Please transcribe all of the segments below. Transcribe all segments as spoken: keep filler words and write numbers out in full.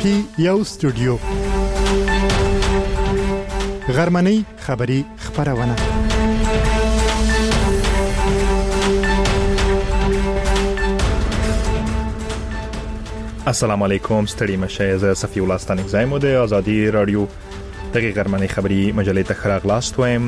پی یو سټوډیو غرمنۍ خبری خبرونه السلام علیکم ستړي مشه زه صفی الله ستانک زایمو د ازادي رادیو دغه غرمنۍ خبری مجلې ته خراغلاست وایم.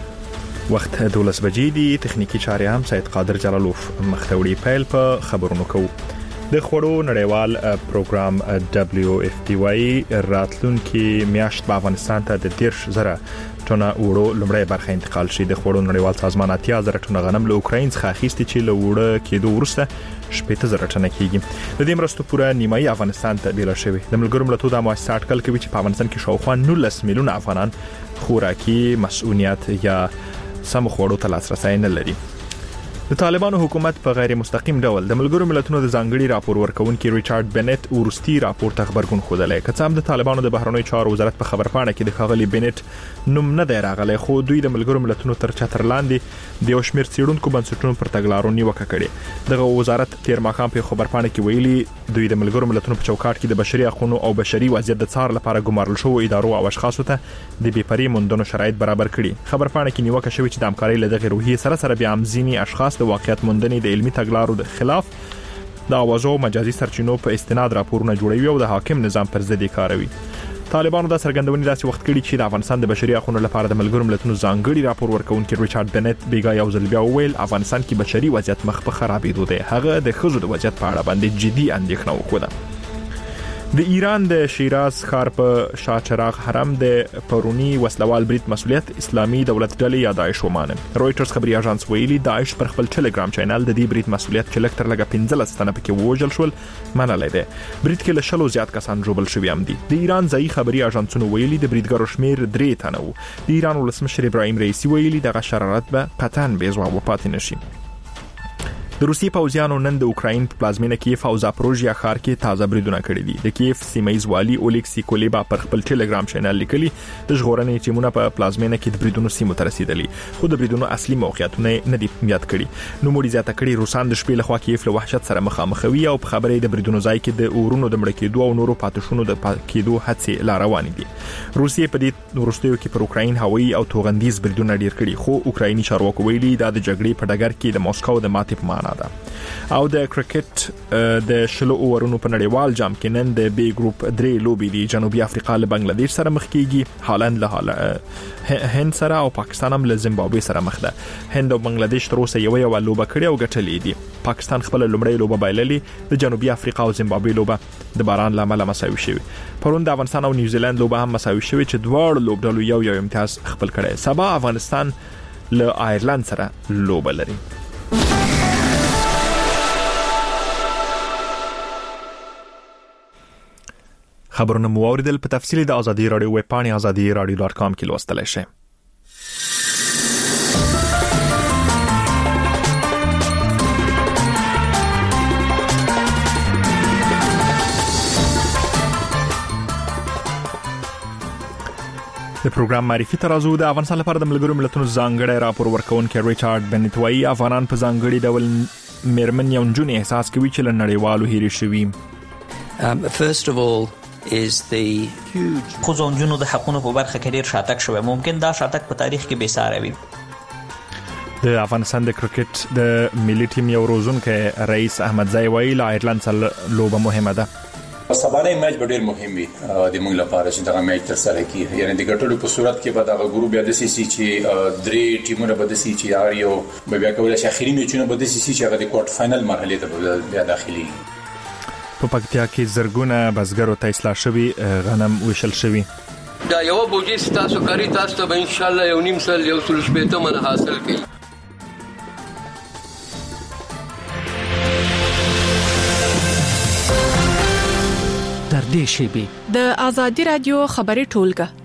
وخت دولس بجې دي. تخنیکی چارې هم سید قادر جلالوف مختوړي پیل په خبرونو کو. د خوړو نړیوال پروګرام دبلیو اف پی واي راتلونکي میاشت په افغانستان ته د دیرش زره ټنه وړو لمړی برخه انتقال شي. د خوړو نړیوال سازمان اتیا زره ټنه غنم له اوکراین څخه اخیستي چې له وړو کېدو وروسته شپږ زره ټنه کېږي. د دې مرستو پوره نیمایي افغانستان ته بیل شوی. د ملګرو ملتونو د مؤسسه اټکل کوي چې په افغانستان کې شاوخوا نولس میلیونه افغانان خوراکي مسؤلیت یا سم خوړو ته لاسرسي نه لري. د طالبانو حکومت په غیر مستقیم ډول د ملګرو ملتونو د ځانګړي راپور ورکونکي ریچارډ بنت ورستي راپور ته خبرګون خوده. کڅام د طالبانو د بهرنیو چارو وزارت په خبرپاڼه کې د خاغلی بنت نوم نه دی راغلی، خو دوی د ملګرو ملتونو تر چتر لاندې د یو شمېر څېړونکو بنسټونو پر تګلارو نیوکه کړې. دغه وزارت تیر ماښام په خبرپاڼه کې ویلي دوی د ملګرو ملتونو په چوکاټ کې د بشري حقوقو او بشري وضعیت د څار لپاره ګمارل شوو ادارو او اشخاصو ته د بې پرې موندنو شرایط برابر کړي. خبرپاڼه کې نیوکه شوې چې د همکارۍ له دغه روحیې سره سره بیا هم ځینې اشخاص د واقعیت موندنې د علمي تګلارو د خلاف د اوازو مجازي سرچینو په استناد راپورونه جوړوي او د حاکم نظام پر ضد کاروي. طالبانو د سرګندونې داسې وخت کړي چې د افغانستان د بشري حقوقو لپاره د ملګرو ملتونو ځانګړي راپور ورکونکي ریچارډ بنت بیګا یو ځل بیا وویل افغانستان کې بشري وضعیت مخ په خرابېدو دی. هغه د ښځو د وضعیت په اړه باندې جدي اندېښنه وکړه. د ایران د شیراز ښار په شاهچراغ حرم د پرونی وسلوال برید مسؤلیت اسلامي دولت ډلې یا داعش ومانه. رويټرز خبري اژانس ویلي داعش پر خپل ټلګرام چینل د دې برید مسؤلیت چې لکټر لګه پنځلس تنه پکې وژل شول منلای دی. برید کې له شلو زیات کسان جوړل شوی هم دي. د ایران ځای خبري اژانسونو ویلي د بریدګرو شمیر درې تنه وو. د ایران ولسمشر ابراهیم رئیسی ویلي دغه شرارت به قطعاً بې ځواب پاتې نشي. د روسي پوځیانو نن د اوکراین په پلازمینه کیف او زاپروژیا ښار کې تازه بریدونه کړي دي. د کیف سیمایي والی اولیکسی کولیبا پر خپل ټلګرام چینل لیکلي د ژغورنې ټیمونه په پلازمینه کې د بریدونو سیمو ته رسیدلي، خو د بریدونو اصلي موقعیتونه نه دي یاد کړي. نو موري زیاته کړي روسان د شپې لخوا کیف له وحشت سره مخامخوي او په خبرې د بریدونو ځای کې د اورونو د مړ کېدو او نورو پاتشونو د کېدو هڅې لا روان دي. روسیې په دې وروستیو کې پر اوکراین هوایي او توغندیز بریدونه ډیر کړي، خو اوکرایني چارواکو ویلي دا د جګړې په ډګر کې د موسکو د ماتې په معنا ده. او د کرکټ د شلو اورونو په نړیوال جام کې نن د بی ګروپ درې لوبې دي. جنوبي افریقا له بنگلاديش سره مخ کیږي، هالند له هال هند سره او پاکستان هم له زیمبابوې سره مخ ده. هند او بنگلاديش تر اوسه یو یو لوبه کړې او ګټلې دي. پاکستان خپل لومړی لوبه بایللې، د جنوبي افریقا او زیمبابوې لوبه د باران لامل مساوي شوه. پرون د افغانستان او نیوزیلند لوبه هم مساوي شوه چې دواړو لوبډلو یو یو امتیاز خپل کړي. سبا افغانستان له آیرلند سره لوبه لري. خبرونه مو اوریدل. په تفصیل د ازادي رادیو ویب پاڼې ازادي رادیو ډاټ کام کې لوستلای شئ. د پروګرام معرفي ترازو د افغانستان لپاره د ملګرو ملتونو ځانګړي راپور ورکونکي ریچارډ بنت وايي افغانان په ځانګړي ډول میرمن یو جون احساس کوي چې له نړیوالو هېري شوي. Um, first of all is the huge خو ځونجونو د حقونو په برخه کې ډیر شاتک شوی. ممکن دا شاتک په تاریخ کې بې ساری وي. د افغانستان د کرکټ د ملي ټیم یو روزونکي رئیس احمد زای ویل ایرلند سره لوبه مهمه ده. سبانه میچ ډېر مهم وي د موږ لپاره چې دا میچ تر سره کیږي. یعنی د ګټلو په صورت کې به دا ګروپ بیا د سی سی چې درې ټیمونه به د سی چې یار یو بیا کولای شي اخري میچونه به د سی سی چې هغه د کوارټر فائنل مرحله ته بیا داخلي. په پکتیا کې زرګونه بزګرو ته اصلاح شوی غنم وشل شوی. دا یو بوجي تاسو کاری تاسو ته ان شاء الله یو نیم سل یو سل شپته من حاصل کړي. در دې شی د ازادي رادیو خبري ټولګه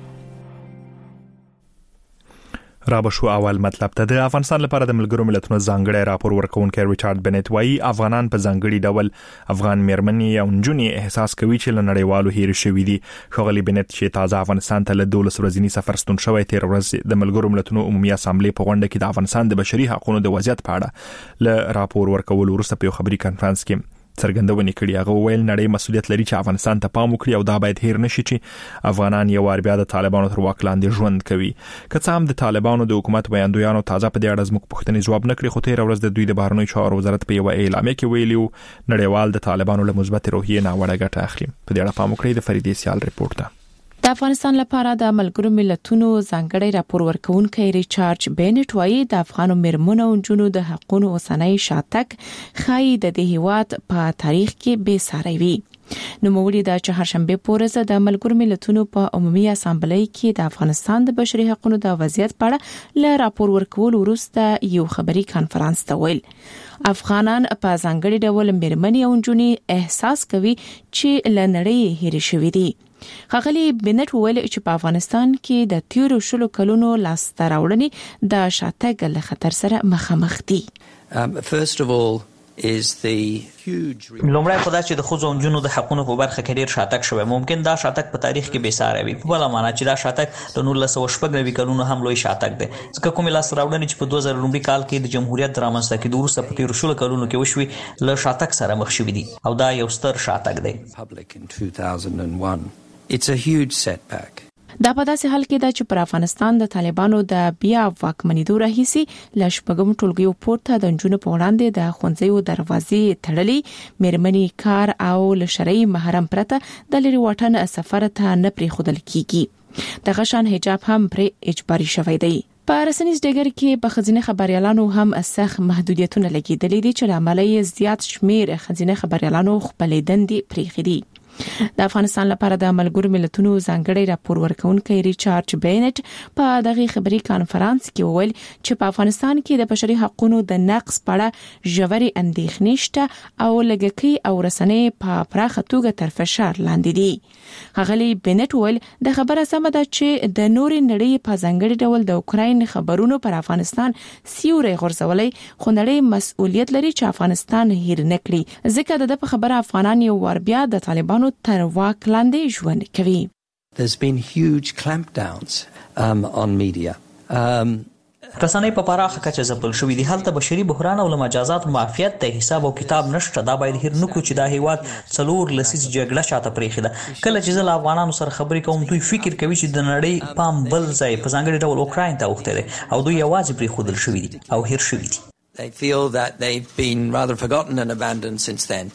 رابشو اول مطلب ته. د افغانستان لپاره د ملګرو ملتونو ځانګړي راپور ورکونکي ریچارډ بنت وايي افغانان په ځانګړي ډول افغان میرمنې او نجونې احساس کوي چې له نړیوالو هېر شوي دي. ښاغلي بنت چې تازه افغانستان ته له دولس ورځني سفر ستون شوی تیر ورځ د ملګرو ملتونو عمومي اسامبلې په غونډه کې د افغانستان د بشري حقوقو د وضعیت په اړه له راپور ورکولو وروسته په خبري کانفرنس کې څرګندونې کړي. هغه ویل نړۍ مسؤلیت لري چې افغانستان ته پام وکړي او دا باید هیر نشي چې افغانان یو وار بیا د طالبانو تر واک لاندې ژوند کوي. که څه هم د طالبانو د حکومت ویاندویانو تازه په دې اړه زموږ پوښتنې ځواب نه کړي، خو تېره ورځ د دوی د بهرنیو چارو وزارت په یوه اعلامیه کې ویلي وو نړیوال د طالبانو له مثبت روحیې ناوړه ګټه اخلي. په دې اړه پام وکړئ. د فریدې سیال رپورټ ده. د افغانستان لپاره د ملګرو ملتونو ځانګړی راپور ورکونکي ریچارډ بینټ وایي د افغانو میرمنو او نجونو د حقوقو اوسنۍ شاتګ ښایي د دې هیواد په تاریخ کې بې ساری وي. نو موري د چهارشنبه پورې د ملګرو ملتونو په عمومي اسامبلۍ کې د افغانستان د بشري حقوقو د وضعیت په اړه ل راپور ورکول وروسته یو خبري کانفرنس ته ویل افغانان په ځانګړي ډول میرمنې او نجونې احساس کوي چې لنړۍ هېر شوې دي. خغلی بنت ویل چې په افغانستان کې د تیرو شلو کلونو لاسته راوړنې د شاتګ له خطر سره مخامخ دي. Um, first of all is the huge لومړی خدای چې د ښځو او نجونو د حقوقو په برخه کې ډیر شاتګ شوی، ممکن دا شاتګ په تاریخ کې بې ساری وي. په بله معنا چې دا شاتګ د نولس سوه شپږ نوي کلونو هم لوی شاتګ دی، ځکه کومې لاسته راوړنې چې په دوه زره لومړي کال کې د جمهوریت د رامنځته کېدو وروسته په تیرو شلو کلونو کې وشوي له شاتګ سره مخ شوي دي او دا یو ستر شاتګ دی. public in two thousand one. It's a huge setback. دا په داسې حال کې ده چې پر افغانستان د طالبانو د بیا واکمنېدو راهیسي ل شپږم ټولګیو پورته د نجونو په وړاندې د ښوونځیو دروازې تړلې، میرمنې کار او ل شرعي محرم پرته د لري واټن سفر ته نه پریښودل کیږي. د غشان حجاب هم پر اجباري شوی دی. په رسنیز ډګر کې په خزینه خبريالانو هم سخت محدودیتونه لګیدلې دي چې لامل زیات شمیر خزینه خبريالانو خپلې دندې پریخي دي. د افغانستان لپاره د ملګرو ملتونو ځانګړی راپور ورکونکي ریچارډ بینټ په دغه خبري کانفرنس کې وویل چې په افغانستان کې د بشري حقوقو د نقض په اړه ژورې اندېښنې شته او لګکي او رسنۍ په پراخه توګه تر فشار لاندې دي. غغلی بینټ ویل د خبره سمه ده چې د نوري نړۍ په ځانګړي ډول د اوکراین خبرونو پر افغانستان سیوري غورځولې، خو نړۍ مسؤلیت لري چې افغانستان هیر نه کړي، ځکه د په خبره افغانان یو ور بیا د طالبانو تر واک لاندې ژوند کوي. There's been huge clampdowns um, on media. Um, رسنۍ په پراخه کچه ځپل شوې دي. هلته بشري بحران او له مجازات معافیت ته حساب او کتاب نشته. دا باید هیر نکړو چې دا هیواد څلور لسیز جګړه شاته پرېښې ده. کله چې زه له افغانانو سره خبرې کوم دوی فکر کوي چې د نړۍ پام بل ځای په ځانګړي ډول اوکراین ته اوښتی دی او دوی یوازې پرېښودل شوي دي او هیر شوي دي. They feel that they've been rather forgotten and abandoned since then.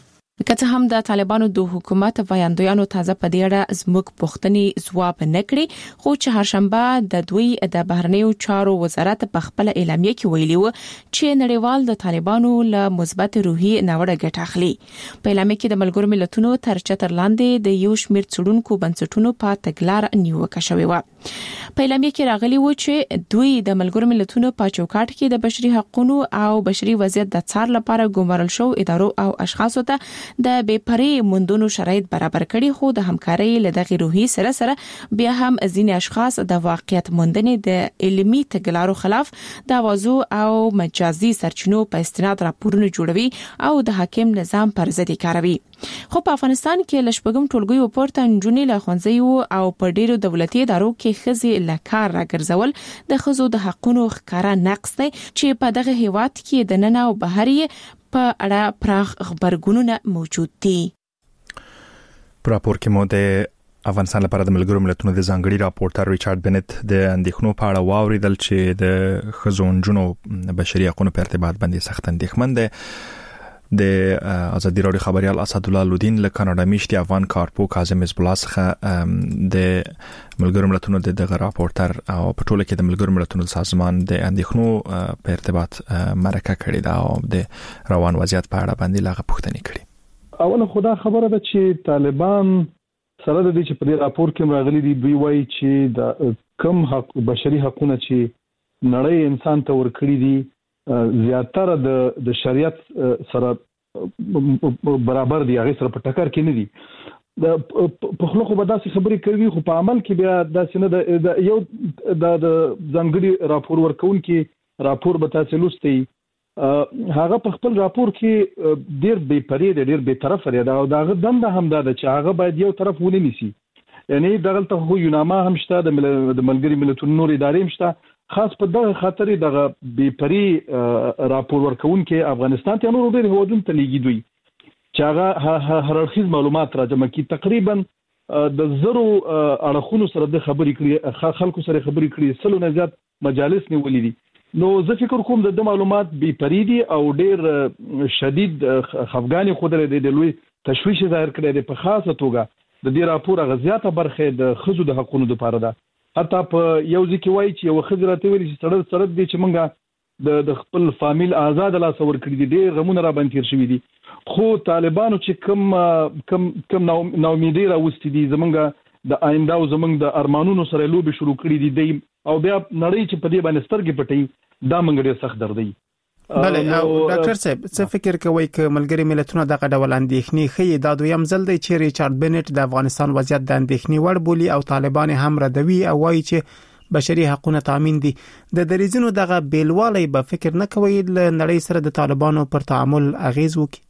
که څه هم د طالبانو د حکومت ویاندویانو تازه په دې اړه زموږ پوښتنې ځواب نه کړي، خو چې هرشنبه د دوی د بهرنیو چارو وزارت په خپل اعلامیه کې ویلي و چې نړیوال د طالبانو له مثبت روحي ناوړه ګټه اخلي. په اعلامیه کې د ملګرو ملتونو تر چتر لاندې د یو شمېر څېړونکو بنسټونو په تګلارې نیوکه شوې و. په اعلامیه کې راغلي و چې دوی د ملګرو ملتونو په چوکاټ کې د بشري حقوقو او بشري وضعیت د څار لپاره ګمارل شو ادارو او اشخاصو ته د بېپري موندونو شرایط برابر کړي، خو د همکارۍ له دغه روحي سره سره بیا هم ځینې اشخاص د واقعیت موندنې د علمي تګلارو خلاف د اوازو او مجازي سرچینو په استناد راپورونه جوړوي او د حاکم نظام پر ضد کاروي. خو په افغانستان کې ل شپږم ټولګیو پورته نجونې له ښوونځیو او په ډیرو دولتي ادارو کې ښځې له کار راګرځول د ښځو د حقوقو ښکارا نقص دی چې په دغه هیواد کې د نن او بهر په اړه پراخ خبرګونونه موجود دي. پر راپور کې مو د افغانستان لپاره د ملګرو ملتونو د ځانګړي راپورټر ریچارډ بنت د اندېښنو په اړه واوریدل چې د ښځو او نجونو بشري حقوقو په ارتباط باندې سخت اندېښمن دي. د ازادي راډیو خبريال اسد الله لودین له کاناډا میشتي افغان کارپو کاظم حزب الله څخه د ملګرو ملتونو د دغه راپورټر او په ټوله کې د ملګرو ملتونو سازمان د اندېښنو په ارتباط مرکه کړې ده او د روان وضعیت په اړه باندې لاغه پوښتنې کړې. اوله خدا خبره ده چې طالبان سره د دې چې په دې راپور کې راغلي دي دوی وایي چې د کم حق بشري حقوقونه چې نړۍ انسان ته ورکړي دي زیاتره د د شریعت سره برابر دي، هغه سره په ټکر کې نه دي. د په خلکو به داسې خبرې کوي خو په عمل کې بیا داسې نه د یو د ځانګړي راپور ورکونکي راپور به تاسو لوستئ هغه په خپل راپور کې ډېر بې پرې دی، ډېر بې طرفه دی او دغه دنده هم ده چې هغه باید یو طرف ونه نیسي. یعنی دغلته خو یوناما هم شته، د ملګري ملتونو نور ادارې هم شته، خاص په دغه خاطر دغه بې پرې راپور ورکونکي افغانستان ته نور ډېر هیوادونو ته لیږي دوی چې هغه هر اړخیز معلومات راجمع کړي. تقریبا د زرو اړخونو سره د خبرې کړي، خلکو سره خبرې کړي، سلو نه زیات مجالس نیولې دي. نو زه فکر کوم د معلومات بې پریدي او ډیر شدید خفګانی خوده د لوی تشویش ظاهر کړی دی. په خاصه توګه د دې راپور غزياته برخه د خزو د حقوقو لپاره ده. حتی په یو ځکه وایي چې یو خزر راته ویل چې سړی سره دي چې موږ د خپل فامیل آزاد لا سور کړی دي، ډیر غمونه را باندې تیر شوی دي. خو طالبانو چې کم کم کم نو امیدي راوستي دي زمونږ د آینده او زمونږ د ارمانونو سره لوبي شروع کړی دي او بیا نړۍ چې په دې باندې سترګې پټي دا موږ ډېر سخت دردي. بله او ډاکټر صاحب څه فکر کوي چې ملګری ملتونه دغه ډول اندېښنې ښیي دا دویم ځل دی چې ریچارډ بنټ د افغانستان وضعیت د اندېښنې وړ بولي او طالبان هم ردوي او وایي چې بشري حقوقونه تامین دي. د دریځونو دغه بیلوالی به فکر نه کوي ل نړۍ سره د طالبانو پر تعامل اغیز وکړي؟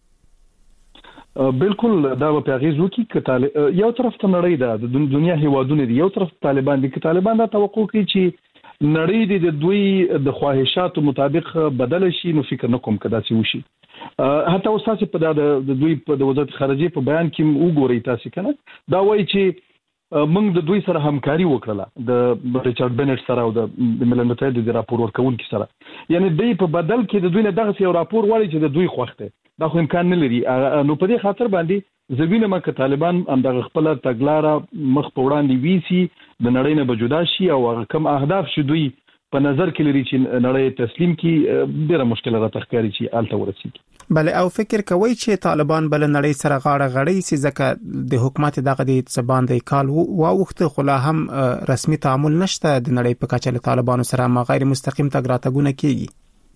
بالکل دا په اغیز وکړي چې یو طرف ته نړۍ ده، د دنیا هیوادونه دي، یو طرف طالبان دي. چې طالبان دا توقع کوي چې نړۍ د دوی د خواهشاتو مطابق بدل شي، نو فکر نه کوم کدا سی وشي. حتی اوسه په د دوی په وزارت خارجه په بیان کې وګورئ تاسو کنه دا وایي چې موږ د دوی سره همکاري وکړه د ریچارډ بنټ سره او د ملل متحد د راپور ورکونکو سره. یعنی دوی په بدل کې د دوی نه دغه یو راپور وړي چې د دوی خوښته دا خو امکان نه لري. نو په دې خاطر باندې زوینه مکه طالبان هم دغه خپل تګلاره مخ په وړاندې ویسي، د نړۍ نه بجودا شي او کم اهداف شي دوی په نظر کې لري چې نړۍ تسلیم کی ډیره مشکله راته ښکاري چې آلته ورسیږي. بله او فکر کوي چې طالبان بل نړۍ سره غاړه غړي سي ځکه د حکومت دغه د څبان د کال واوخته خلا هم رسمي تعامل نشته د نړۍ په کچه له طالبانو سره ما غیر مستقیم تګ راتګونه کیږي.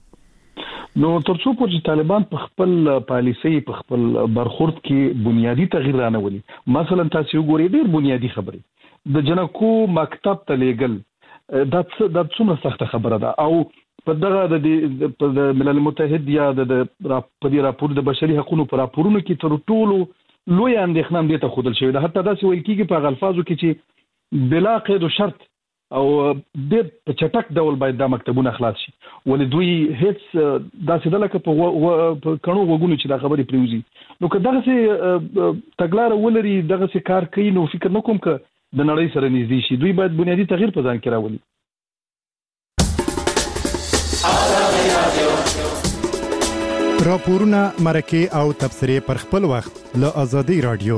نو ترڅو پورې طالبان په خپل پالیسي په خپل برخورد کې بنیادی تغییر رانولي، مثلا تاسو وګورئ ډیر بنیادی خبره د جنکو مکتب ته لیګل دا د څومره سخت خبره ده او په دغه د ملل متحد یا د په دې راپور د بشري حقوقو پر راپورونو کې تر ټولو لوی اندېښنه هم دې ته خودل شوی ده. حتی دا څه ویل کېږي په الفاظو کې چې بلا قید او شرط او د په چټک ډول باید دا مکتبونه خلاص شي، ولې دوی هیڅ داسې دلته په کڼو وګونو چې دا خبرې پریوزي. نو که دغه څه تګلاره ولري دغه څه کار کوي نو فکر نه کوم که د نړۍ سره نږدې شي. دوی باید بنیادی تغییر په ځان کې راولي. راپورونه مرکه او تبصرې پر خپل وخت له ازادي رادیو.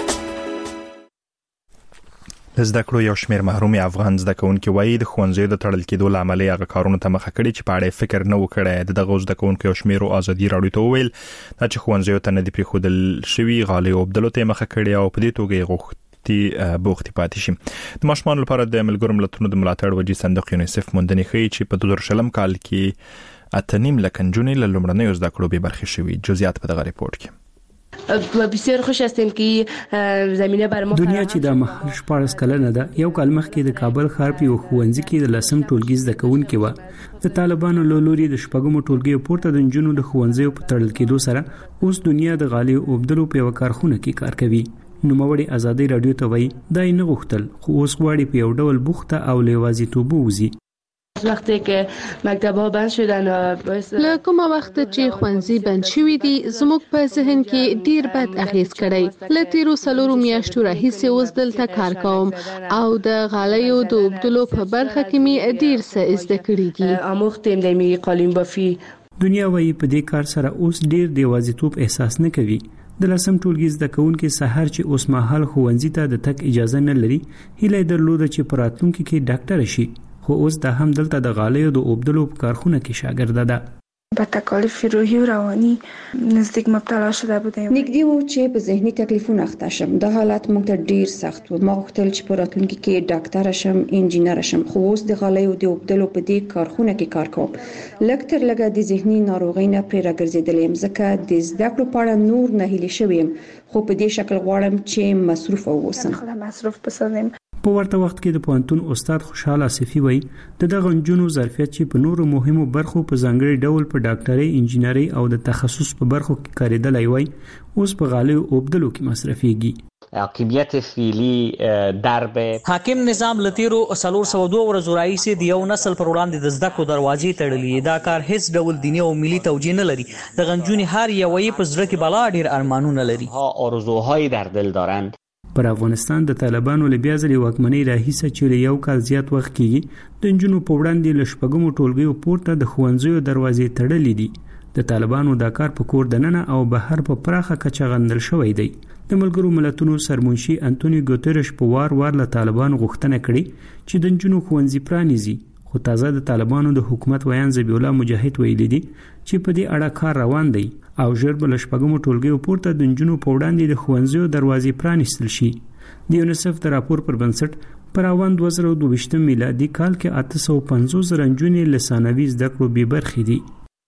زده کړو یو شمېر محروم افغان زده کوونکي وایي د ښوونځیو د تړل کېدو له امله هغه کارونه ته مخه کړي چې په اړه فکر نه وکړي. دغه زده کوونکي یو شمېر ازادي رادیو ته وویل چې ښوونځیو ته نه دي پریښودل شوي، غالۍ اوبدلو ته مخه کړي او په دې توګه یې غوښتي بوختي پاتې شي. د ماشومانو لپاره د ملګرو ملتونو د ملاتړ وجې صندوق یونیسف موندنې ښیي چې په دوه زره شلم کال کې اته نیم لک نجونې له لومړنیو زده کړو بې برخې شوي. جزئیات په دغه ریپورت کې. بسیار خوش هستیم که زمینه بر ما دنیا چې د محل شپارس کلنه ده یو کال مخکې د کابل ښار په ښوونځي کې د لسم ټولګي زده کوونکي و د طالبانو له لوري د شپږم ټولګي پورته د نجونو د ښوونځي په تړل کېدو سره اوس دنیا د غالي اوبدلو په یو کارخونه کې کار کوي. نوموړي ازادي رادیو ته وایي دا نه غوښتل خو اوس غواړي په یو ډول بوخته او لیوازیتوب ووزي. وقتی که مکتب ها بند شدن له کومه وخت چې ښوونځي بند شوي دي زموږ په ذهن کې ډیر بد اغیز کړی. له تیرو څلورو میاشتو راهیسې اوس دلته کار کوم او د غالیو د اوبدلو په برخه کې مې ډیر څه زده کړي دي. آموختم د می قالین بافي. دنیا وایي په دې کار سره اوس ډیر د یوازیتوب احساس نه کوي. د لسم ټولګي زده کوونکي سحر چې اوس مهال ښوونځي ته د تک اجازه نه لري هیله درلوده چې په راتلونکي کې ډاکټر شي، خو اوس د هم دلته د غالیو د اوبدلو په کارخونه کې شاګرده ده. به تکالیف روحی و روانی نزدیک مبتلا شده بودیم. نږدې و چې په ذهني تکلیفونو اخته شم. دا حالت موږ ته ډیر سخت و. ما غوښتل چې په راتلونکي کې ډاکټر شم، انجینر شم، خو اوس د غالیو د اوبدلو په دې کارخونه کې کار کوم. لږ تر لږه د ذهني ناروغۍ نه پرې راګرځېدلم ځکه د زده کړو په اړه نور نه هیله شوم، خو په دې شکل غواړم چې مصروف اوسم. مصروف بسازم. په ورته وخت کې د پوهنتون استاد خوشحال آصفي وایي د دغه نجونو ظرفیت چې په نورو مهمو برخو په ځانګړي ډول په ډاکټرۍ انجینرۍ او د تخصص په برخو کې کاریدلای وای اوس په غالیو اوبدلو کې مصرفيږي. حاکمیت فعلی درب حاکم نظام لتیرو سلور سو دو ورځو راځي د یو نسل پر وړاندې د زده کړو دروازې تړلې دا کار هیڅ ډول دیني او ملي توجیه نه لري. د غنجونی هر یوې په زړه کې بلا ډیر ارمانونه لري، ها آرزوهای در دل دارند. پر افغانستان د طالبانو له بیا ځلې واکمنۍ راهیسه چې یو کال زیات وخت کېږي د نجونو په وړاندې له شپږمو ټولګیو پورته د ښوونځیو دروازې تړلې دي. د طالبانو دا کار په کور دننه او بهر په پراخه کچه غندل شوی دی. د ملګرو ملتونو سرمنشي انټونی ګوتریش په وار وار له طالبانو غوښتنه کړې چې د نجونو ښوونځي پرانیزي، خو تازه د طالبانو د حکومت ویان ذبیح الله مجاهد ویلي دي چې په دې اړه کار روان دی او ژر به له شپږمو ټولګیو پورته د نجونو په وړاندې د ښوونځیو دروازې پرانیستل شي. د یونیسف د راپور پر بنسټ پر اوان دوه زره دوه ویشت میلادي کال کې اته سوه پنځوس زره نجونې له ثانوي زده کړو بې برخې دي.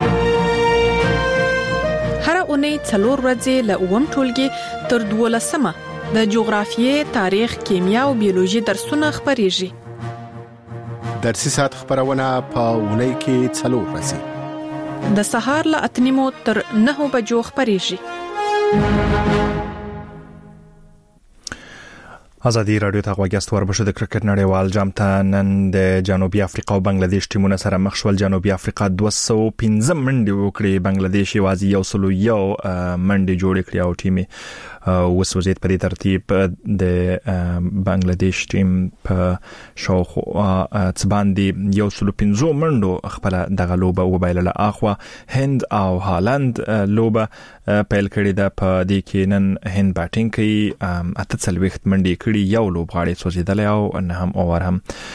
هر اونۍ څلور ورځې له اووم ټولګي تر دولسمه د جغرافیې، تاریخ، کیمیا او بیولوژي درسونه خپرېږي. درسي ساعت خبرونه په اونۍ کې څلور ورځې د سهار له اته نیمو تر نهو بجو خپرېږي. ازادي رادیو ته غوږیاست. وربشو د کرکټ نړیوال جام ته نن د جنوبي افریقا او بنگلاديش ټیمونه سره مخ شول. جنوبي افریقا دوه سوه پنځه منډې وکړې، بنگلاديش یوازې یو سل یو منډې جوړې کړې او ټیم وسوځید. په دې ترتیب د بنگلاديش ټیم په شاوخوا څه باندې یو سل پنځه منډو خپل دغه لوبه وبایلله. اخوا هند او هالند لوبه پیل کړې ده. په دې کې نن هند بیټینګ کوي، اته څلوېښت منډې کړي، یو لوبغاړی سوځېدلی او نه هم اوور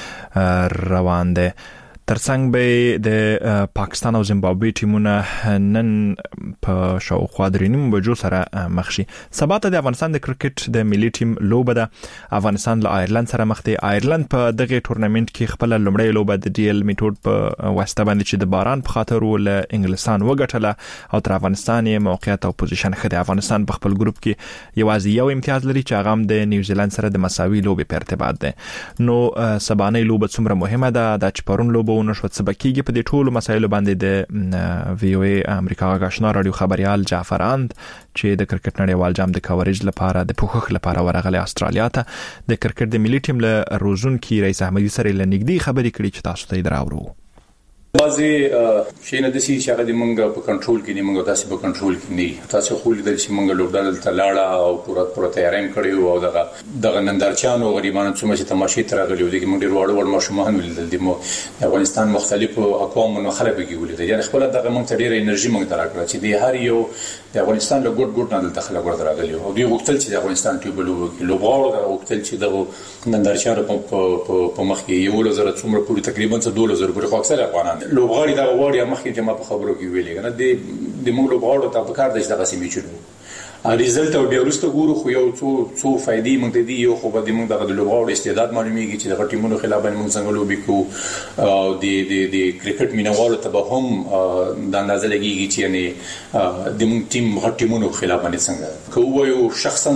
هم روان دی. ترڅنګ به د پاکستان او زیمبابوې ټیمونه نن په شاوخوا درې نیمو بجو سره مخ شي. سبا ته د افغانستان د کرکټ د ملي ټیم لوبه ده. افغانستان له آیرلند سره مخ دی. آیرلند په دغه ټورنمنت کې خپل لومړی لوبه د ډي ال میټود په واسطه باندې چې د باران په خاطر ول انګلستان وګټله او تر افغانستان یې موقعیت او پوزیشن خدای. افغانستان په خپل ګروپ کې یوازې یو امتیاز لري چې هغه د نیوزیلند سره د مساوي لوبې په ارتباط ده. نو سبانه لوبه څومره مهمه ده د چې پرون لوبه نشو سبکیږي. په دې ټولو مسایلو باندې د وی او ای امریکا غاښنا رادیو خبريال جعفر اند چې د کرکټ نړیوال جام د کاورج لپاره د پوښښ لپاره ورغلی استرالیا ته د کرکټ د ملي ټیم له روزونکي رئیس احمدي سره لنګدي خبرې کړې چې تاسو ته دراوړو. بعضی شي نه د سي چې هغه د منګه په کنټرول کې نه منګه تاسو په کنټرول کې نه تاسو خو لیدل چې منګه لوبډال ته لاړه او پوره پوره تیاریم کړی او دغه دغه نندارچانو غریبانو څومره چې تماشې ترغلي و دي موږ ډیر وړ وړ ماشومان ولیدل دي. مو افغانستان مختلفو اقوامو خلک کې ولیدل. یعنی خپل دغه موږ ته ډیر انرژي موږ درکړه چې د هر یو د افغانستان له ګډ ګډ نه دخل غوړ درغلي او دوی وکتل چې د افغانستان ټیوب لوب لوبغاړو دا وکتل چې دغه نندارچانو په په مخ کې یو لزر څومره پوری تقریبا څه دوه لزر پوری خو اکثر افغانان لوبغاړي دا وړیا مخکې چې ما په خبرو کې ویلې کنه د د موږ لوبغاړو ته په کار د دغه سیمې چلو ریزلټ او بیا وروسته ګورو خو یو څو څو فائدې موږ ته دي. یو خو به د موږ دغه لوبغاړو استعداد معلومیږي چې د ټیمونو خلاف باندې موږ څنګه لوبي کوو او د د د کرکټ مینوالو ته به هم د اندازه لګيږي چې یعنی د موږ ټیم هر ټیمونو خلاف باندې څنګه کوو. یو شخصا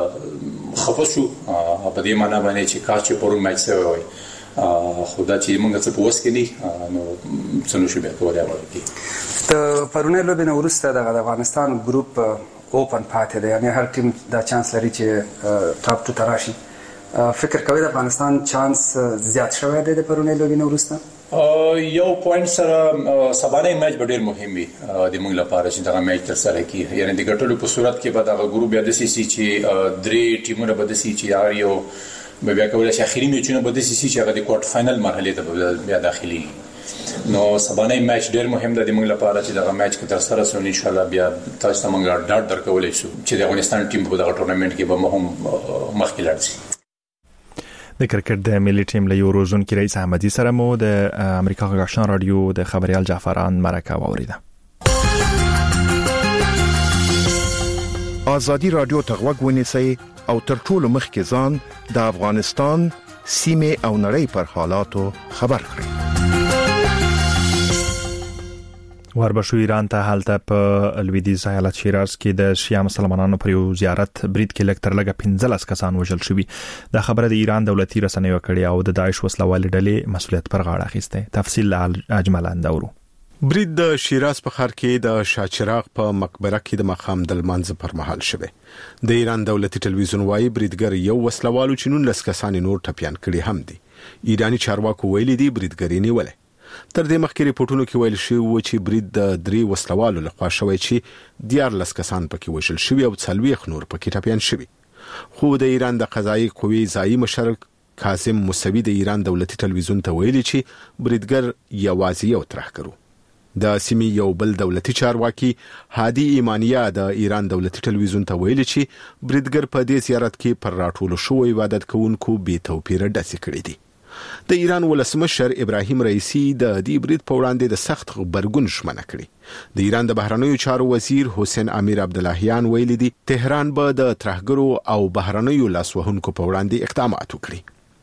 خفصو په دې معنی باندې چې کاش چې پرون میچ سوی وای خدا چې موږ څه پوس کې دي نو څنګه شو به کولای ورته. ته پرونه لوبې نو ورسته د افغانستان ګروپ اوپن پاتې دی، یعنی هر ټیم دا چانس لري چې ټاپ ټو تراشي. فکر کوي د افغانستان چانس زیات شوی دی د پرونه لوبې نو ورسته؟ یو پوینټ سره سبانه میچ به ډیر مهم وي د موږ لپاره چې دا میچ تر سره کیږي. یعنی د ګټلو په صورت کې به دا ګروپ بیا د سی سی چې درې ټیمونه به د سی چې یار یو به بیا کولای شي اخیری میچونه به د سی سی چې هغه د کوارټر فائنل مرحله ته بیا داخلي. نو سبانه میچ ډیر مهم ده د موږ لپاره چې دا میچ کې تر سره سو ان شاء الله بیا تاسو ته موږ ډاډ درکولای شو چې د افغانستان ټیم په دغه ټورنمنت کې به مهم مخکې لاړ شي. د کرکټ د ملي ټیم له یو روزونکي رئیس احمدي سره مو د امریکا غاښنا رادیو د خبريال جعفران مرکه واوریده. ازادي رادیو ته غوږ ونیسئ او تر ټولو مخکې ځان د افغانستان سیمه او نړۍ پر حالاتو خبر کړئ. وربشو ایران ته حالت په لویدیځ ایالت شیراز کې د شیعه مسلمانانو پر یو زیارت برید کې لکتر لګه پنځلس کسان وژل شوي. دا خبره د ایران دولتي رسنیو کړې او د داعش وسلوالې ډلې مسؤلیت پر غاړه اخیسته. تفصیل اجمل اندورو. برید د شیراز په ښار کې د شاچراغ په مقبره کې د مقام د لمانځه پر مهال شوه. د ایران دولتي ټلویزیون وايي بریدګر یو وسلوالو چې نن لس کسان نور ټپيان کړي هم دي. ایرانی چارواکو ویلي دي بریدګر نیولې. تر دې مخکې ریپورتونو کې ویل شوی و چې برید د درې وسلوالو لخوا شوی چې دیارلس کسان پکې وژل شوي او څلوېښت نور پکې ټپيان شوي. خو د ایران د قضایي قوې ځایي مشر کاظم موسوي د ایران دولتي ټلویزیون ته ویلي چې بریدګر یوازې یو ترهګر و. د سیمې یو بل دولتي چارواکي هادي ایمانیا د ایران دولتي ټلویزیون ته ویلي چې بریدګر په دې زیارت کې پر راټولو شوی عبادت کوونکو بې توپیره ډسې کړې دي. د ایران ولسمشر ابراهیم رئیسی د دې برید په وړاندې د سخت غبرګون ژمنه کړې. د ایران د بهرنیو چارو وزیر حسین امیر عبداللهیان ویلي دي تهران به د ترهګرو او بهرنیو لاسوهونکو په وړاندې اقدامات وکړي.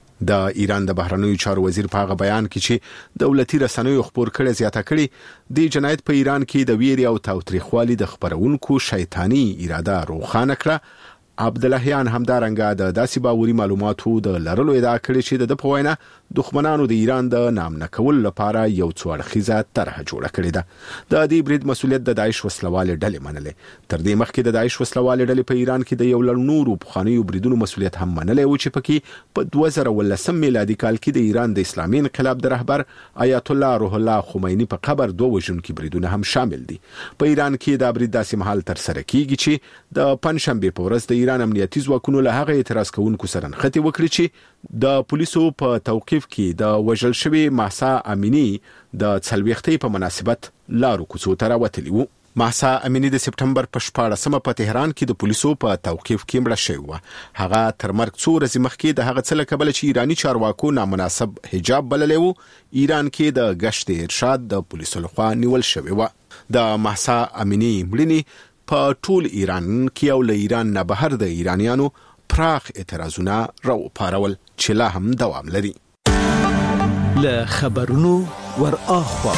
د ایران د بهرنیو چارو وزیر په هغه بیان کې چې دولتي رسنیو خبر کړي زیاته کړي د جنایت په ایران کې د ویري او تاوتریخوالي د خبرونکو شیطانی اراده روښانه کړه. عبداللهیان همدارنګه د داسې باوري معلوماتو د لرلو ادعا کړې چې د په وینا دښمنانو د ایران د نامنه کول لپاره یو څو اړخیزه طرح جوړه کړې ده. د دې برید مسؤلیت د داعش وسلوالې ډلې منلې. تر دې مخکې د داعش وسلوالې ډلې په ایران کې د یو لړ نورو پخوانیو بریدونو مسؤلیت هم منلې و چې پکې په دوه زره ولسم میلادي کال کې د ایران د اسلامي انقلاب د رهبر آیت الله روح الله خمیني په قبر دوه وژونکي بریدونه هم شامل دي. په ایران کې دا برید داسې مهال تر سره کیږي چې د پنځشنبه په ورځ د ایران امنیتي ځواکونو له هغه اعتراض کوونکو سره نښتې وکړي چې د پولیسو په توقیف کې د وژل شوی مهسا امینی د څلوېښتۍ په مناسبت لارو کوڅو ته راوتلی و. مهسا امینی د سپټمبر په شپاړسمه په تهران کې د پولیسو په توقیف کې مړه شوې وه. هغه تر مرګ څو ورځې مخکې د هغه څه له کبله چې ایرانی چارواکو نامناسب حجاب بللی و ایران کې د گشت ارشاد د پولیسو لخوا نیول شوې وه. د مهسا امینی مړینې په ټول ایران کې او له ایران نه بهر د ایرانیانو پراخ اعتراضونه راوپارول چې لا هم دوام لري. له خبرونو ور اخوا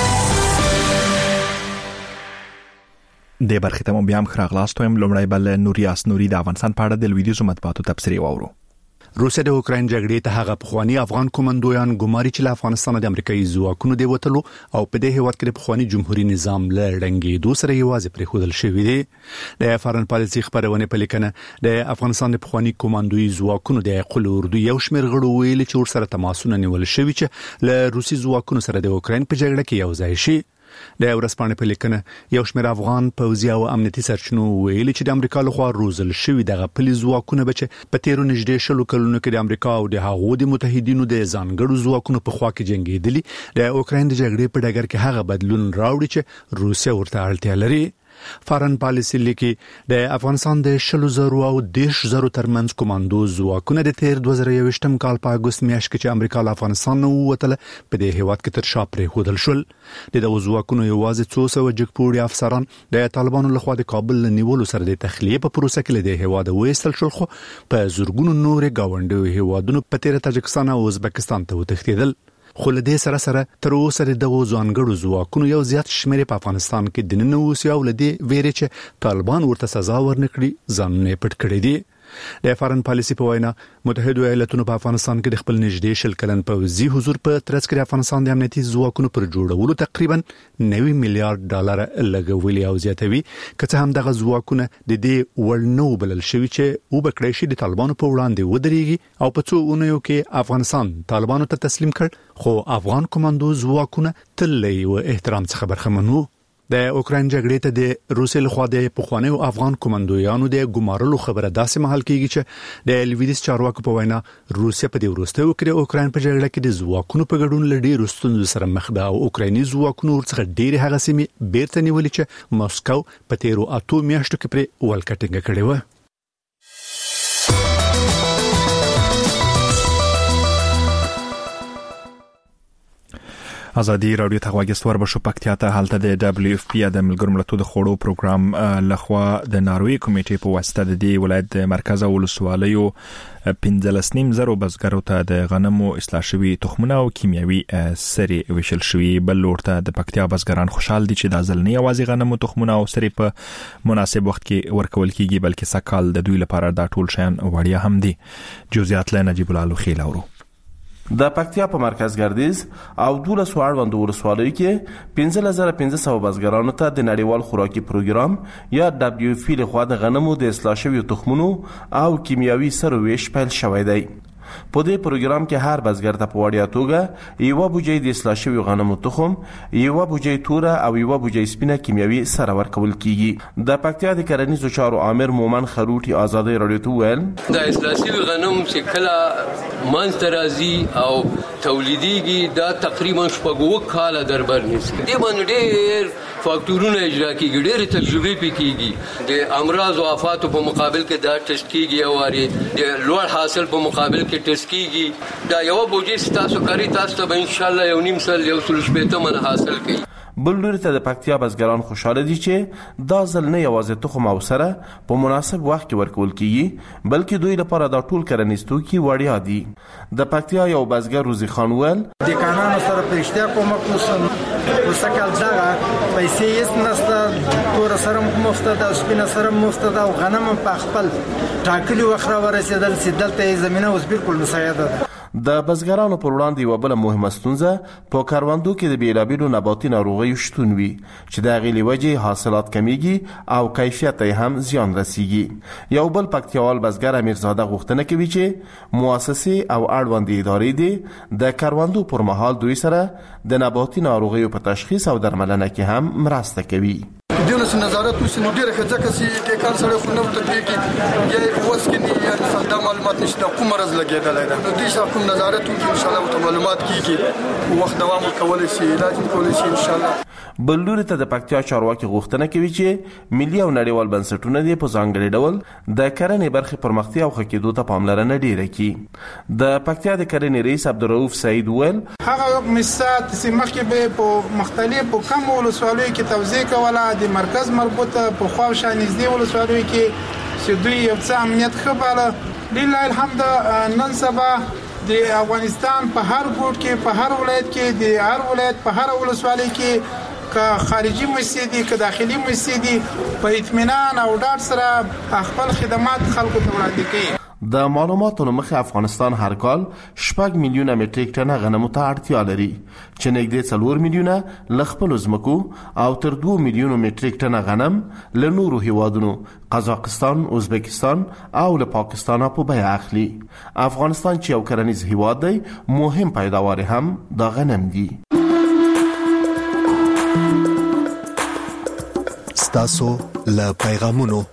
د برخې ته بیا هم خراغلاست ویم. لومړی بل نوریاس نوري د افغانستان په اړه د لویدیځو مطبوعاتو تبصرې واورو. روسیه د اوکراین جګړې ته هغه پخوانی افغان کومندویان ګماري چې له افغانستان د امریکایي ځواکونو دی وټلو او په دې هیواد کې د پخوانی جمهوریت نظام له ړنګېدو سره یوازې پرې خودل شوې دي. د فارن پالیسي خبرونه په لیکنه د افغانستان د پخوانی کومندوي ځواکونو د خپل اردو یو شمېر غړو ویل چې ورسره تماسونه نیول شوي چې له روسي ځواکونو سره د اوکراین په جګړه کې یو ځای شي. د ورځپاڼې په لیکنه یو شمېر افغان پوځي او امنیتي سرچینو ویلي چې د امریکا لخوا روزل شوی دغه پلي ځواکونه به چې په تیرو نږدې شلو کلونو کې د امریکا او د هغو د متحدینو د ځانګړو ځواکونو په خوا کې جنگېدلي د اوکراین د جګړې په ډګر کې هغه بدلون راوړي چې روسیه ورته اړتیا لري. فارن پالیسي لیکي د افغانستان د شلو زرو او دیش زرو ترمنځ کوماندو ځواکونه د تیر دوه زره یوویشتم کال په اګوست میاشت کې چې امریکا له افغانستان نه ووتله په دې هیواد کې تر شا پرېښودل شول. د دغو ځواکونو یوازې څو سوه جګپوړي افسران د طالبانو لخوا د کابل له نیولو سره د تخلیې په پروسه کې له دې هیواده وایستل شول، خو په زورګونو نورې ګاونډیو هیوادونو په تیر تاجکستان او ازبکستان ته وتښتېدل. خو له دې سره سره تر اوسه دغه ځانګړو ځواکونو یو زیات شمېر په افغانستان کې د نن اوسه او لدی ویری چې طالبان ورته سزا ورنکړي ځانونه پټ کړی دي. د فارن پالیسي په وینا متحده ایالاتونو په افغانستان کې د خپل نږدې شل کلن پوځي حضور په ترڅ کې د افغانستان د امنیتي ځواکونو پر جوړولو تقریبا نوي میلیارډ ډالر لګولي او زیاتوي، که څه هم دغه ځواکونه د دې وړ نه وبلل شوي چې وبکړی شي د طالبانو په وړاندې ودرېږي او په څو اونیو کې افغانستان طالبانو ته تسلیم کړ، خو افغان کوماندو ځواکونه تل له یو احترام څخه برخمن وو. د اوکراین جګړې ته د روسیې لخوا د پخوانیو افغان کومندویانو د ګمارلو خبره داسې مهال کېږي چې د لویدیځ چارواکو په وینا روسیه په دې وروستیو کې د اوکراین په جګړه کې د ځواکونو په ګډون له ډېرو ستونزو سره مخ ده او اوکرایني ځواکونو ورڅخه ډېرې هغه سیمې بیرته نیولې چې مسکو په تیرو اتو میاشتو کې پرې ولکټینګ کړې وه. ازادي رادیو ته غوښتور به شو پکتیا ته حالت د دبليو اف پی د ملګرو ملتونو د خوړو پروګرام لخوا د ناروی کمیټې په واسطه د دې ولایت مرکز او ولسوالیو پنځلس نیم زرو بزګرو ته د غنمو اصلاح شوی تخمونه او کیمیاوي سري ویشل شوی بل ورته د پکتیا بزګران خوشحال دي چې د ځلنی اوازي غنمو تخمونه او سري په مناسب وخت کې ورکول کیږي بلکې سکهال د دوی لپاره دا ټول شیان وړیا هم دي. جزئیات له نجیب الله خیل اورو. د پکتیا په مرکز ګردیز او دولس واړوند ولسوالیو کې پنځه هزار پنځه سوه بزګرانو ته د نړیوال خوراکي پروګرام یا دبليو اف پی لخوا د غنمو د اصلاح شویو تخمونو او کیمیاوي سرو ویش پیل شوی دی. په دې پروګرام کې هر بزګر ته په وړیا توګه یو بوجي د اصلاح شویو غنمو تخم، یو بوجي توره او یو بوجي سپینه کیمیاوي سره ورکول کیږي. د پکتیا د کرنیزو چارو عامر مومن خروټي ازادي رادیو ته ویل د اصلاح شویو غنم چې کله منځترازي او تولیديږي دا تقریبا شپږ کاله دربر نیسي. دې باندې ډېر فاکټورونه اجرا کیږي، ډېر تجربې پکېږي. د امراض او آفاتو په مقابل کې دا ټیسټ کیږي او واري د لوړ حاصل په مقابل کې ټیسټ کیږي. دا یو بوجي تاسو کاری تاسو ته به ان شاء الله یو نیم سل یو سل شپږ من حاصل کړي. بل لوري ته د پکتیا بزګران خوشاله دي چې دا ځل نه یوازې تخم او سره په مناسب وخت کې ورکول کیږي بلکې دوی لپاره دا ټول کرنیز توکي وړیا دي. د پکتیا یو بزګر روزي خان ول د قانون سره په اشتراک کوم کوم وسکل ځای پیسې یې نسته تور سره مفته د سپینه سره مفته د غنم په خپل ټاکلي وخره ورسېدل سیدلته زمينه اوس بالکل مساعده ده. د بزګرانو پر وړاندې یو بل مهمه ستونزه په کاروندو کې د بیلابیلو نباتي ناروغیو شتون وي چې د هغې له وجې حاصلات کمیږي او کیفیت یې هم زیان رسیږي. یو بل پکتیاوال بزګر امیرزاده غوښتنه کوي چې مؤسسې او اړوندې ادارې دي د کاروندو پر مهال دوی سره د نباتي ناروغیو په تشخیص او درملنه کې هم مرسته کوي. دونه سره نظارت وشي نو ډیره ښه ځکه چې د کار سره خو نو تطبیقي یا اوس کې نه یا ساده معلومات نشته کوم مرز لګیدلای دا نو دې څخه کوم نظارت وکړي ان شاء الله معلومات کیږي وخت دوام کولای شي علاج کولای شي ان شاء الله. بل لوري ته د پکتیا چارواکي غوښتنه کوي چې ملي او نړیوال بنسټونه دې په ځانګړي ډول د کرنې برخې پرمختیا او ښه کېدو ته پاملرنه ډیره کړي. د پکتیا د کرنې رئیس عبدالرؤف سعید ویل هغه مسات چې مخکې به په مختلفو کم ولسوالیو کې توزیع کوله د مرکز مربوطه په خواوشا نږدې ولسوالیو کې چې دوی یو څه امنیت ښه باله. لله الحمد نن سبا د افغانستان په هر ګوټ کې په هر ولایت کې د هر ولایت په هر ولسوالۍ کې که خارجي مسجدي که داخلي مسجدي په اطمینان او ډاډ سره خپل خدمات خلکو ته وړاندې کوي. د معلوماتو له مخې افغانستان هر کال شپږ میلیونه مټریک ټنه غنمو ته اړتیا لري چې نږدې څلور میلیونه له خپلو ځمکو او تر دوه میلیونو مټریک ټنه غنم له نورو هیوادونو قزاقستان، ازبکستان او له پاکستان په بیه اخلي. افغانستان چې یو کرنیز هیواد دی مهم پیداوار هم د غنم دي. ستاسو له پیغامونو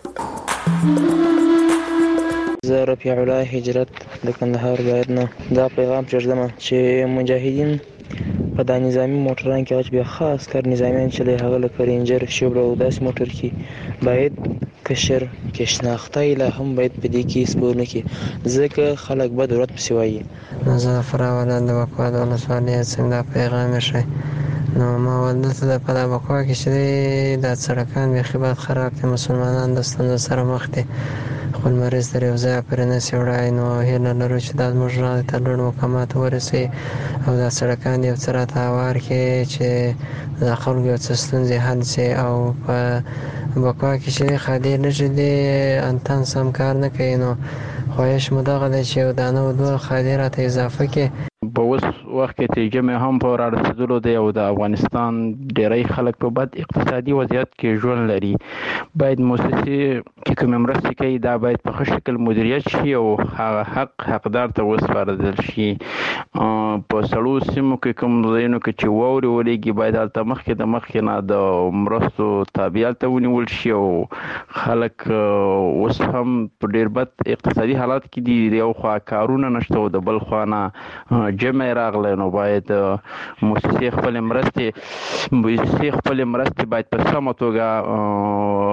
زه رفیع الله هجرت د کندهار ولایت نه دا پیغام پرېږدم چې مجاهدین په دا نظامي موټران کې هغه بیا خاص کار نظامیان چې د هغه لکه رینجر شوبر او داسې موټر کې باید کشر کې شناخته لا هم باید په دې کې سپور نه کړي ځکه خلک به ضرورت پسې وایي. زه فراوله د بکوا د ولسوالۍ څخه دا پیغام شي نو ما ولدته د په بکوا کې چې د سړکان بیخي بد خراب دي مسلمانان د ستونزو سره مخ دي خپل مریض تر یو ځای پرې نسي وړی نو هیله لرو چې دا زموږ غږ ته لوړ مقامات ورسوي او دا سړکان یو څه راته هوار کړي چې د خلکو یو څه ستونزې حل شي او په بکوا کې چې خادر نشي دی انتن سم کار نه کوي نو خواهش مو دغه دی چې یو دانه او دوه خادر راته اضافه کړي. په اوس وخت کې چې جمع هم په رارسېدلو دی او د افغانستان ډیری خلک په بد اقتصادي وضعیت کې ژوند لري باید مؤسسې چې کومې مرستې کوي دا باید په ښه شکل مدیریت شي او هغه حق حقدار ته وسپارل شي. په سړو سیمو کې کوم ځایونو کې چې واورې ولیږي باید هلته مخکې د مخکې نه د مرستو تابع ته ونیول شي او خلک اوس هم په ډیر بد اقتصادي حالات کې دي یو خوا کارونه نشته او د بل خوا نه جمع راغلی نو باید مؤسسې خپل مرستې مؤسسې خپل مرستې باید په سمه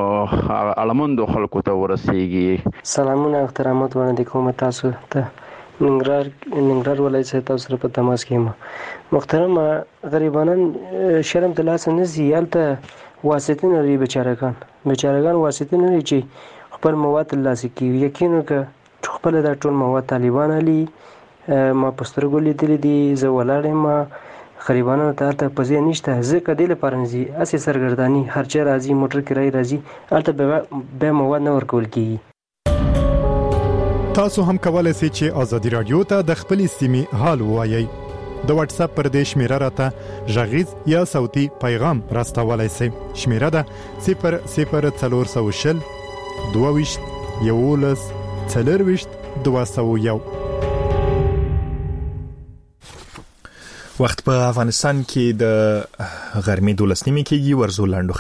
توګه اړمندو خلکو ته ورسیږي. سلامونه او احترامات وړاندې کوم تاسو ته ننګرهار ننګرهار ولایت څخه تاسو سره په تماس کې یم. محترم غریبانان شرم د لاس نه زی یالته واسطه نه لري بیچارهګان بیچارهګان واسطه نه لري چې خپل مواد ترلاسه کوي. یقینا که خپل دا ټول مواد طالبان علي ما پسترګو لیدل دي زه ولاړم ما غریبانو ته ته پځې نشته زه کدی لپاره نزي اسې سرګردانی هرچا راځي موټر کرای راځي البته به مواد نه ورکول کیږي. تاسو هم کولای شئ چې ازادي رادیو ته د خپل سیمې حال وایي. د واتس اپ پر دې شمیره راته ژغیز یا صوتي پیغام راستولای شئ. شمیره ده صفر صفر څلور سوه شل دوه ویشت یولس څلور ویشت دوه سوه یو. وخت په افغانستان کې د غرمې دولس نیمې کېږي. ورزو لاندو